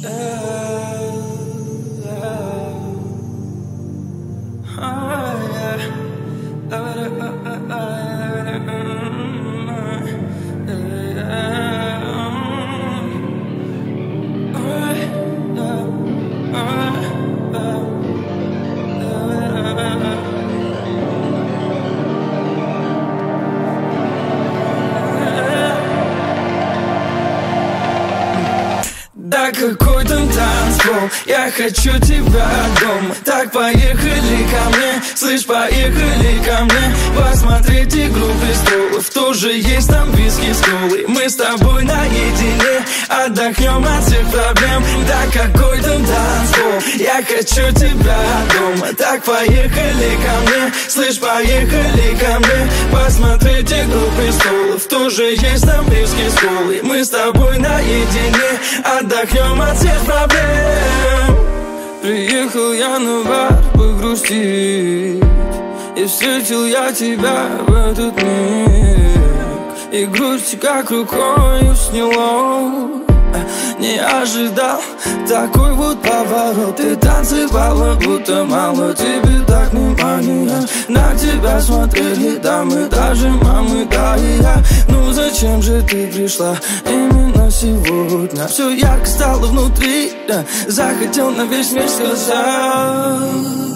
Да какой там танцпол, я хочу тебя дома. Так поехали ко мне, слышь, поехали ко мне. Посмотреть игру престолов, тоже есть там виски с колой. Мы с тобой наедине, отдохнем от всех проблем. Да какой там танцпол, я хочу тебя дома. Так поехали ко мне, слышь, поехали ко мне. Посмотреть игру престолов, тоже есть там виски с колой. Мы с тобой наедине, отдохнем от всех проблем. Приехал я на бар погрустить, и встретил я тебя в этот миг. И грусть как рукой сняло. Не ожидал такой вот поворот. Ты танцевала, будто мало тебе так внимания. На тебя смотрели дамы, даже мамы, да и я. Ну зачем же ты пришла именно сегодня? Все ярко стало внутри, да. Захотел на весь мир сказать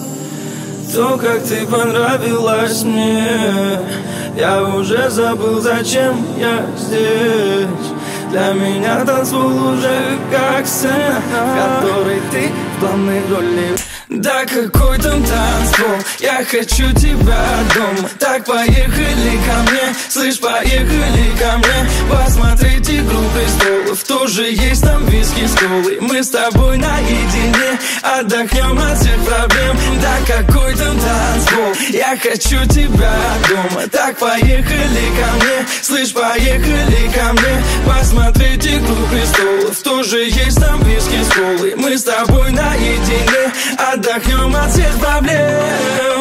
то, как ты понравилась мне. Я уже забыл, зачем я здесь. Для меня танцпол уже как сцена, в которой ты в главной роли. Да какой там танцпол, я хочу тебя дома. Так поехали ко мне, слышь, поехали ко мне. Посмотреть игру престолов, тоже есть там виски с колой. Мы с тобой наедине, отдохнем от всех проблем. Да какой там танцпол, я хочу тебя дома. Так поехали ко мне, слышь, поехали ко мне. Посмотреть игру престолов, тоже есть там виски с колой. Мы с тобой наедине, отдохнем от всех проблем.